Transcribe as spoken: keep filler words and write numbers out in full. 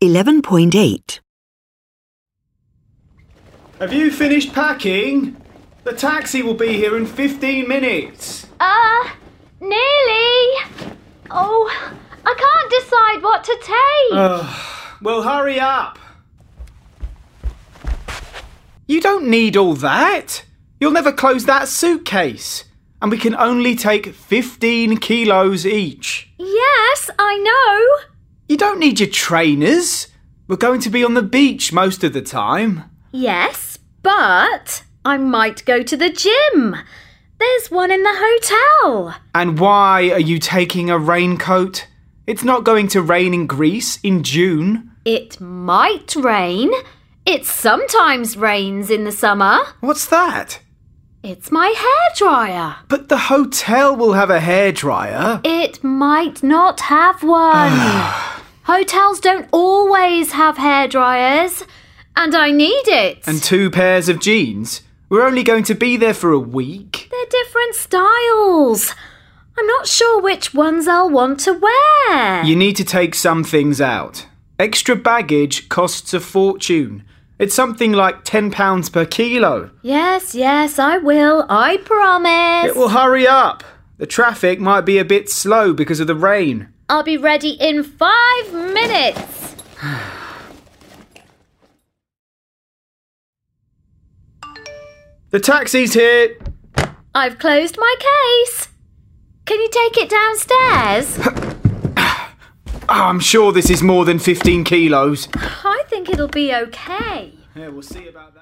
eleven point eight. Have you finished packing? The taxi will be here in fifteen minutes. Uh, nearly. Oh, I can't decide what to take. Uh, well, hurry up. You don't need all that. You'll never close that suitcase. And we can only take fifteen kilos each. Yes, I know. You don't need your trainers. We're going to be on the beach most of the time. Yes, but I might go to the gym. There's one in the hotel. And why are you taking a raincoat? It's not going to rain in Greece in June. It might rain. It sometimes rains in the summer. What's that? It's my hairdryer. But the hotel will have a hairdryer. It might not have one. Hotels don't always have hairdryers. And I need it. And two pairs of jeans? We're only going to be there for a week. They're different styles. I'm not sure which ones I'll want to wear. You need to take some things out. Extra baggage costs a fortune. It's something like ten pounds per kilo. Yes, yes, I will. I promise. It will hurry up. The traffic might be a bit slow because of the rain. I'll be ready in five minutes. The taxi's here. I've closed my case. Can you take it downstairs? Oh, I'm sure this is more than fifteen kilos. I think it'll be okay. Yeah, we'll see about that.